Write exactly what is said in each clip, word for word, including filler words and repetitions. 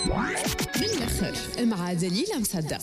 من الآخر مع دليلة مصدق.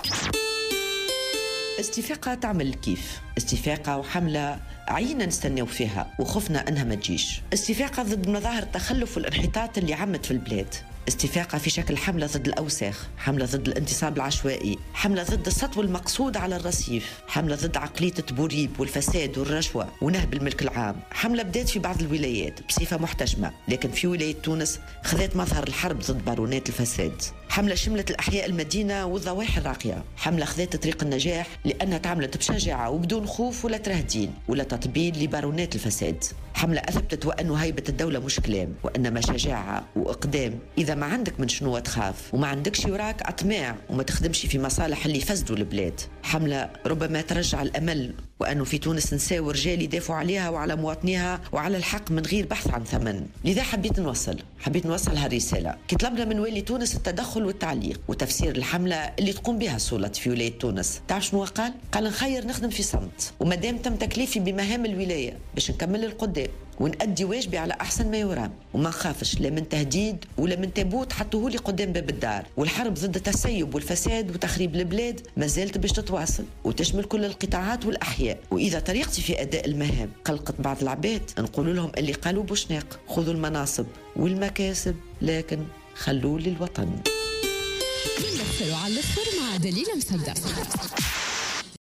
استفاقة تعمل الكيف، استفاقة وحملة عينا نستناو فيها وخفنا أنها ما تجيش. استفاقة ضد مظاهر التخلف والانحطاط اللي عمت في البلاد. استفاقة في شكل حملة ضد الأوساخ، حملة ضد الانتصاب العشوائي، حملة ضد السطو المقصود على الرصيف، حملة ضد عقلية التبوريب والفساد والرشوة ونهب الملك العام. حملة بدات في بعض الولايات بصفة محتشمة، لكن في ولاية تونس خذت مظهر الحرب ضد بارونات الفساد. حملة شملت الأحياء المدينة والضواحي الراقية. حملة خذت طريق النجاح لأنها تعملت بشجاعة وبدون خوف ولا ترهدين ولا تطبيل لبارونات الفساد. حملة أثبتت وأن هيبة الدولة مش كلام، وإنما شجاعة وإقدام. إذا ما عندك من شنو تخاف وما عندكش وراك أطماع وما تخدمش في مصالح اللي فسدوا البلاد. حملة ربما ترجع الأمل، وأنه في تونس نساء ورجال يدافعوا عليها وعلى مواطنيها وعلى الحق من غير بحث عن ثمن. لذا حبيت نوصل حبيت نوصل هالرسالة كي طلبنا من والي تونس التدخل والتعليق وتفسير الحملة اللي تقوم بها السلطات في ولاية تونس. تعرف شنو قال؟ قال نخير نخدم في صمت، ومادام تم تكليفي بمهام الولاية باش نكمل القدام ونأدي واجبي على أحسن ما يرام، وما نخافش لا من تهديد ولا من تابوت حطوهولي قدام باب الدار. والحرب ضد التسيب والفساد وتخريب البلاد ما زالت باش تتواصل وتشمل كل القطاعات والأحياء. وإذا طريقتي في أداء المهام قلقت بعض العباد، نقول لهم اللي قالوا بوشناق خذوا المناصب والمكاسب، لكن خلوا للوطن. من الآخر وعلى الآخر مع دليلة مصدق.